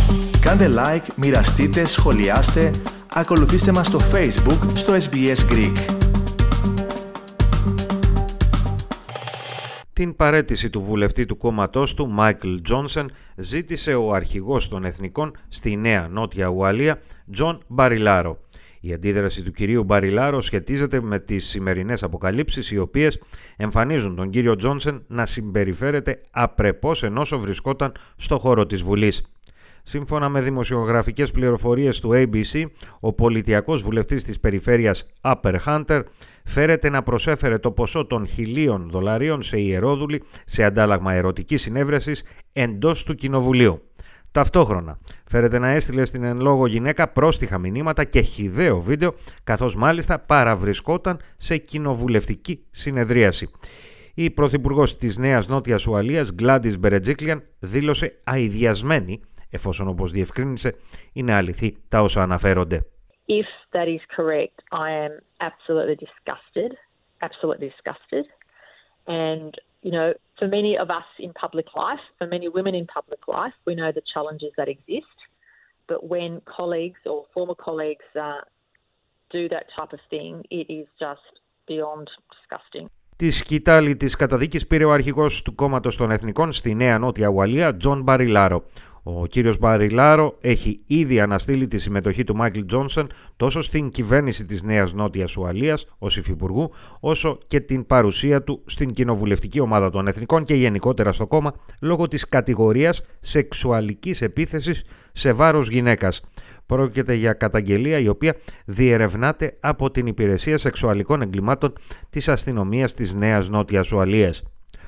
Κάντε like, μοιραστείτε, σχολιάστε, ακολουθήστε μας στο Facebook, στο SBS Greek. Την παραίτηση του βουλευτή του κόμματός του, Μάικλ Τζόνσον, ζήτησε ο αρχηγός των Εθνικών στη Νέα Νότια Ουαλία, Τζον Μπαριλάρο. Η αντίδραση του κυρίου Μπαριλάρο σχετίζεται με τις σημερινές αποκαλύψεις, οι οποίες εμφανίζουν τον κύριο Τζόνσον να συμπεριφέρεται απρεπώς ενώ βρισκόταν στο χώρο της Βουλής. Σύμφωνα με δημοσιογραφικές πληροφορίες του ABC, ο πολιτιακός βουλευτής της περιφέρειας Upper Hunter φέρεται να προσέφερε το ποσό των $1,000 σε ιερόδουλη σε αντάλλαγμα ερωτικής συνέβρεσης εντός του κοινοβουλίου. Ταυτόχρονα φέρεται να έστειλε στην εν λόγω γυναίκα πρόστιχα μηνύματα και χυδαίο βίντεο, καθώς μάλιστα παραβρισκόταν σε κοινοβουλευτική συνεδρίαση. Η πρωθυπουργός της Νέας Νότιας Ουαλίας, Gladys Berejiklian, δήλωσε αηδιασμένη, εφόσον, όπως διευκρίνησε, είναι αληθή τα όσα αναφέρονται. If that is correct, I am absolutely disgusted. And, you know, for many of us in public life, for many women in public life, we know the challenges that exist. But when colleagues or former colleagues do that type of thing, it is just beyond disgusting. Τη σκητάλη της καταδίκης πήρε ο αρχηγός του κόμματος των Εθνικών στη Νέα Νότια Ουαλία, Τζον Μπαριλάρο. Ο κύριος Μπαριλάρο έχει ήδη αναστείλει τη συμμετοχή του Μάικλ Τζόνσον τόσο στην κυβέρνηση της Νέας Νότιας Ουαλίας ως υφυπουργού, όσο και την παρουσία του στην κοινοβουλευτική ομάδα των Εθνικών και γενικότερα στο κόμμα, λόγω της κατηγορίας σεξουαλικής επίθεσης σε βάρος γυναίκας. Πρόκειται για καταγγελία η οποία διερευνάται από την Υπηρεσία Σεξουαλικών Εγκλημάτων της Αστυνομίας της Νέας Νότιας Ουαλίας.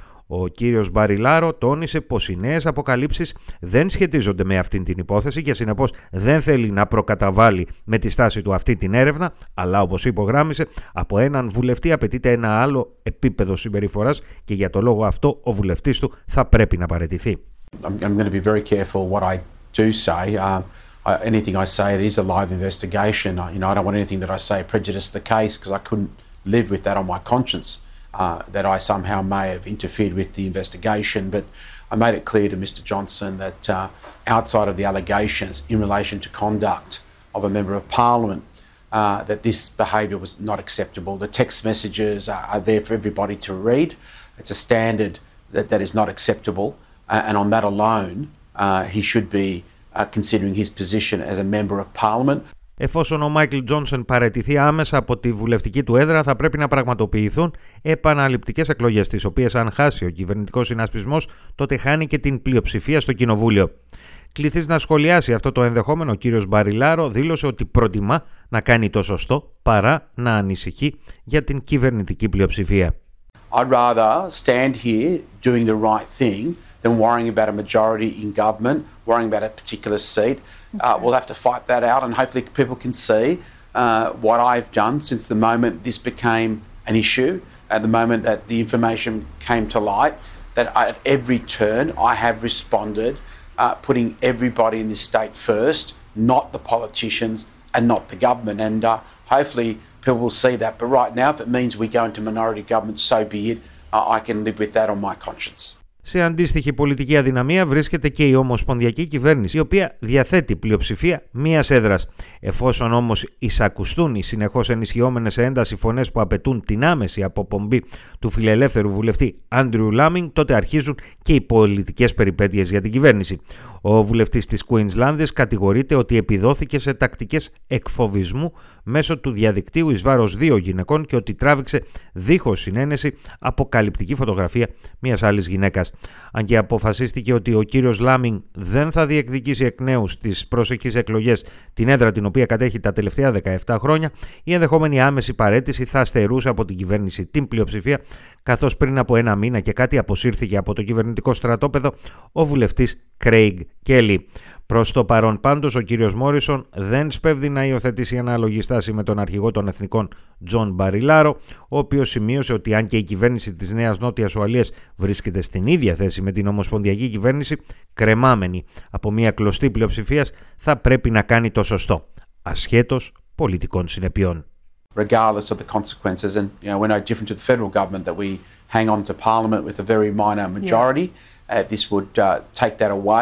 Ο κύριος Μπαριλάρο τόνισε πως οι νέες αποκαλύψεις δεν σχετίζονται με αυτήν την υπόθεση και συνεπώς δεν θέλει να προκαταβάλει με τη στάση του αυτή την έρευνα, αλλά όπως υπογράμμισε, από έναν βουλευτή απαιτείται ένα άλλο επίπεδο συμπεριφοράς και για το λόγο αυτό ο βουλευτής του θα πρέπει να παραιτηθεί. I'm going to be very careful what I do say. Anything I say, it is a live investigation. I don't want anything that I say prejudice the case because I couldn't live with that on my conscience. That I somehow may have interfered with the investigation, but I made it clear to Mr. Johnson that outside of the allegations in relation to conduct of a Member of Parliament, that this behaviour was not acceptable. The text messages are there for everybody to read. It's a standard that is not acceptable, and on that alone, he should be considering his position as a Member of Parliament. Εφόσον ο Μάικλ Τζόνσον παραιτηθεί άμεσα από τη βουλευτική του έδρα, θα πρέπει να πραγματοποιηθούν επαναληπτικές εκλογές, τις οποίες αν χάσει ο κυβερνητικός συνασπισμός, τότε χάνει και την πλειοψηφία στο κοινοβούλιο. Κληθείς να σχολιάσει αυτό το ενδεχόμενο, ο κύριος Μπαριλάρο δήλωσε ότι προτιμά να κάνει το σωστό παρά να ανησυχεί για την κυβερνητική πλειοψηφία. I'd rather stand here doing the right thing than worrying about a majority in government, worrying about a particular seat. We'll have to fight that out, and hopefully people can see what I've done since the moment this became an issue, at the moment that the information came to light, that at every turn I have responded, putting everybody in this state first, not the politicians and not the government, and hopefully people will see that. But right now, if it means we go into minority government, so be it. I can live with that on my conscience. Σε αντίστοιχη πολιτική αδυναμία βρίσκεται και η ομοσπονδιακή κυβέρνηση, η οποία διαθέτει πλειοψηφία μίας έδρας. Εφόσον όμως εισακουστούν οι συνεχώς ενισχυόμενες σε ένταση φωνές που απαιτούν την άμεση αποπομπή του φιλελεύθερου βουλευτή Άντριου Λάμινγκ, τότε αρχίζουν και οι πολιτικές περιπέτειες για την κυβέρνηση. Ο βουλευτής της Κουίνσλανδης κατηγορείται ότι επιδόθηκε σε τακτικές εκφοβισμού μέσω του διαδικτύου εις βάρος 2 γυναικών και ότι τράβηξε δίχως συνένεση αποκαλυπτική φωτογραφία μιας άλλης γυναίκας. Αν και αποφασίστηκε ότι ο κύριος Λάμινγκ δεν θα διεκδικήσει εκ νέου στις προσεχείς εκλογές την έδρα την οποία κατέχει τα τελευταία 17 χρόνια, η ενδεχόμενη άμεση παραίτηση θα στερούσε από την κυβέρνηση την πλειοψηφία, καθώς πριν από ένα μήνα και κάτι αποσύρθηκε από το κυβερνητικό στρατόπεδο ο βουλευτής Craig Kelly. Προς το παρόν πάντως ο κύριος Μόρισον δεν σπέβδει να υιοθετήσει ανάλογη στάση με τον αρχηγό των Εθνικών Τζον Μπαριλάρο, ο οποίος σημείωσε ότι αν και η κυβέρνηση της Νέας Νότιας Ουαλίας βρίσκεται στην ίδια θέση με την ομοσπονδιακή κυβέρνηση, κρεμάμενη από μια κλωστή πλειοψηφία, θα πρέπει να κάνει το σωστό, ασχέτως πολιτικών συνεπειών. Regardless of the consequences, and we're no different to the federal government that we hang on to Parliament with a very minor majority. This would take that away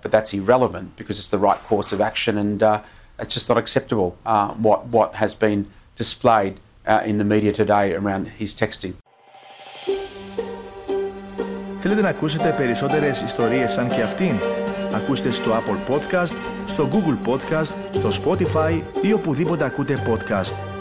but that's irrelevant because it's the right course of action, and it's just not acceptable what has been displayed in the media today around his texting. Θέλετε να ακούσετε περισσότερες ιστορίες σαν και αυτήν? Ακούστε στο Apple Podcast, στο Google Podcast, στο Spotify ή οπουδήποτε ακούτε podcast.